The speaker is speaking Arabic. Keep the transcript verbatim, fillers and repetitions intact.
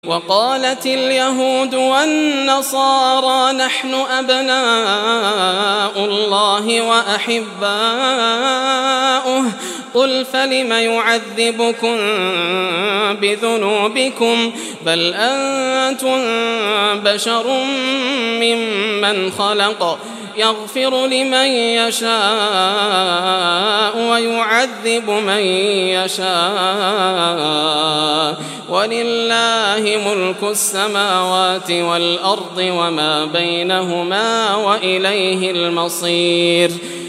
وقالت اليهود والنصارى نحن أبناء الله وأحباؤه قل فلم يعذبكم بذنوبكم بل أنتم بشر ممن خلق يغفر لمن يشاء ويعذب من يشاء ولله ملك السماوات والأرض وما بينهما وإليه المصير